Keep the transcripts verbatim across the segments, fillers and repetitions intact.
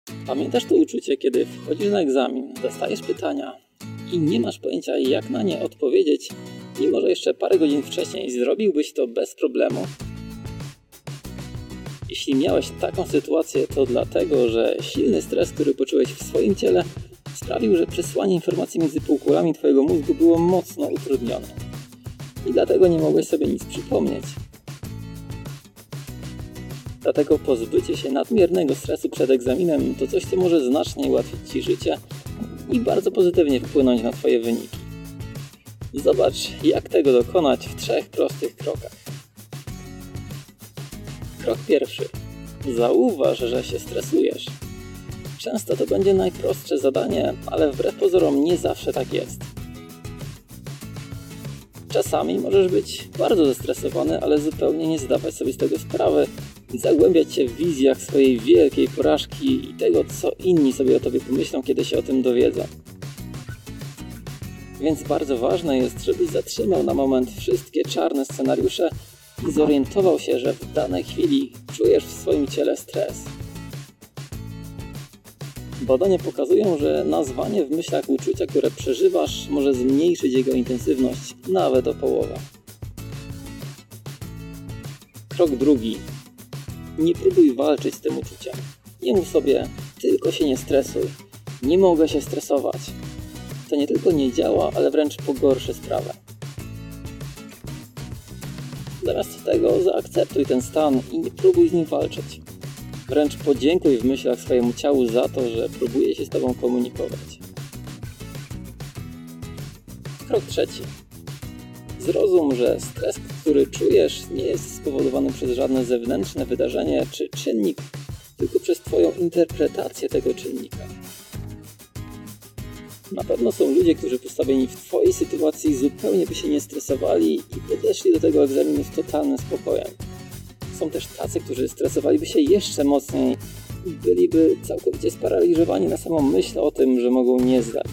Pamiętasz to uczucie, kiedy wchodzisz na egzamin, dostajesz pytania i nie masz pojęcia, jak na nie odpowiedzieć, mimo że jeszcze parę godzin wcześniej zrobiłbyś to bez problemu? Jeśli miałeś taką sytuację, to dlatego, że silny stres, który poczułeś w swoim ciele, sprawił, że przesłanie informacji między półkulami twojego mózgu było mocno utrudnione. I dlatego nie mogłeś sobie nic przypomnieć. Dlatego pozbycie się nadmiernego stresu przed egzaminem to coś, co może znacznie ułatwić ci życie i bardzo pozytywnie wpłynąć na twoje wyniki. Zobacz, jak tego dokonać w trzech prostych krokach. Krok pierwszy. Zauważ, że się stresujesz. Często to będzie najprostsze zadanie, ale wbrew pozorom nie zawsze tak jest. Czasami możesz być bardzo zestresowany, ale zupełnie nie zdawać sobie z tego sprawy i zagłębiać się w wizjach swojej wielkiej porażki i tego, co inni sobie o tobie pomyślą, kiedy się o tym dowiedzą. Więc bardzo ważne jest, żebyś zatrzymał na moment wszystkie czarne scenariusze i zorientował się, że w danej chwili czujesz w swoim ciele stres. Badania pokazują, że nazwanie w myślach uczucia, które przeżywasz, może zmniejszyć jego intensywność nawet o połowę. Krok drugi. Nie próbuj walczyć z tym uczuciem. Nie mów sobie, tylko się nie stresuj. Nie mogę się stresować. To nie tylko nie działa, ale wręcz pogorszy sprawę. Zamiast tego zaakceptuj ten stan i nie próbuj z nim walczyć. Wręcz podziękuj w myślach swojemu ciału za to, że próbuje się z tobą komunikować. Krok trzeci. Zrozum, że stres, który czujesz, nie jest spowodowany przez żadne zewnętrzne wydarzenie czy czynnik, tylko przez twoją interpretację tego czynnika. Na pewno są ludzie, którzy postawieni w twojej sytuacji zupełnie by się nie stresowali i podeszli do tego egzaminu z totalnym spokojem. Są też tacy, którzy stresowaliby się jeszcze mocniej i byliby całkowicie sparaliżowani na samą myśl o tym, że mogą nie zdać.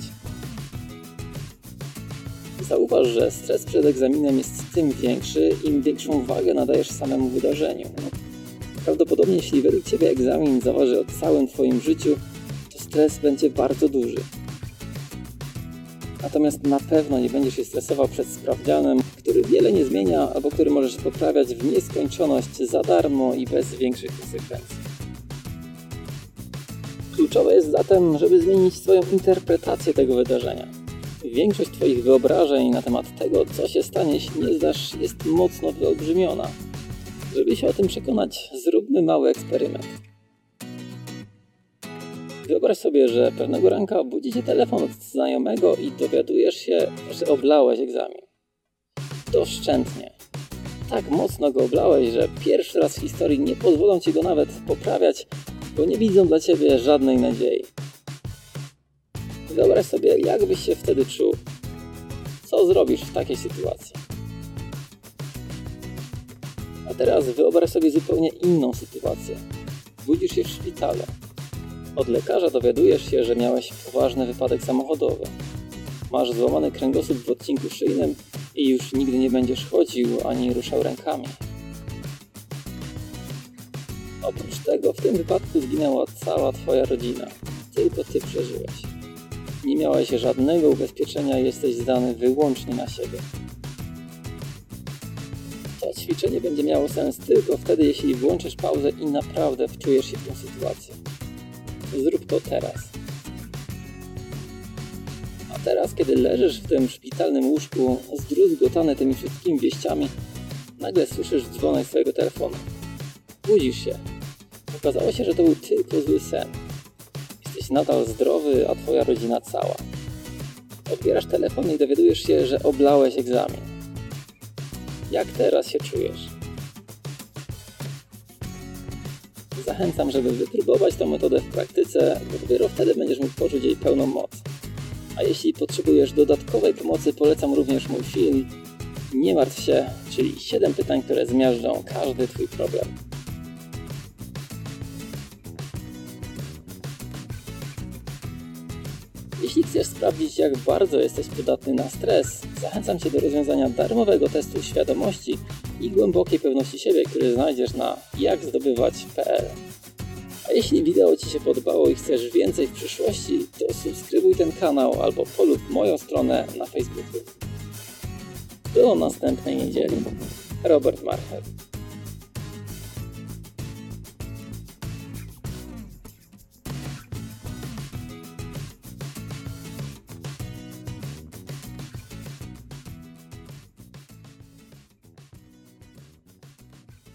Zauważ, że stres przed egzaminem jest tym większy, im większą wagę nadajesz samemu wydarzeniu. Prawdopodobnie jeśli według ciebie egzamin zaważy o całym twoim życiu, to stres będzie bardzo duży. Natomiast na pewno nie będziesz się stresował przed sprawdzianem, który wiele nie zmienia, albo który możesz poprawiać w nieskończoność za darmo i bez większych konsekwencji. Kluczowe jest zatem, żeby zmienić swoją interpretację tego wydarzenia. Większość twoich wyobrażeń na temat tego, co się stanie, jeśli nie zdasz, jest mocno wyolbrzymiona. Żeby się o tym przekonać, zróbmy mały eksperyment. Wyobraź sobie, że pewnego ranka budzi cię telefon od znajomego i dowiadujesz się, że oblałeś egzamin. Doszczętnie. Tak mocno go oblałeś, że pierwszy raz w historii nie pozwolą ci go nawet poprawiać, bo nie widzą dla ciebie żadnej nadziei. Wyobraź sobie, jak byś się wtedy czuł. Co zrobisz w takiej sytuacji? A teraz wyobraź sobie zupełnie inną sytuację. Budzisz się w szpitalu. Od lekarza dowiadujesz się, że miałeś poważny wypadek samochodowy. Masz złamany kręgosłup w odcinku szyjnym i już nigdy nie będziesz chodził ani ruszał rękami. Oprócz tego w tym wypadku zginęła cała twoja rodzina. Tylko ty przeżyłeś. Nie miałeś żadnego ubezpieczenia i jesteś zdany wyłącznie na siebie. To ćwiczenie będzie miało sens tylko wtedy, jeśli włączysz pauzę i naprawdę wczujesz się w tę sytuację. Zrób to teraz. A teraz, kiedy leżysz w tym szpitalnym łóżku, zdruzgotany tymi wszystkimi wieściami, nagle słyszysz dzwonek swojego telefonu. Budzisz się. Okazało się, że to był tylko zły sen. Jesteś nadal zdrowy, a twoja rodzina cała. Odbierasz telefon i dowiadujesz się, że oblałeś egzamin. Jak teraz się czujesz? Zachęcam, żeby wypróbować tę metodę w praktyce, bo dopiero wtedy będziesz mógł poczuć jej pełną moc. A jeśli potrzebujesz dodatkowej pomocy, polecam również mój film Nie martw się, czyli siedem pytań, które zmiażdżą każdy twój problem. Jeśli chcesz sprawdzić, jak bardzo jesteś podatny na stres, zachęcam Cię do rozwiązania darmowego testu świadomości i głębokiej pewności siebie, który znajdziesz na jak zdobywać kropka p l. A jeśli wideo Ci się podobało i chcesz więcej w przyszłości, to subskrybuj ten kanał albo polub moją stronę na Facebooku. Do następnej niedzieli. Robert Marchel.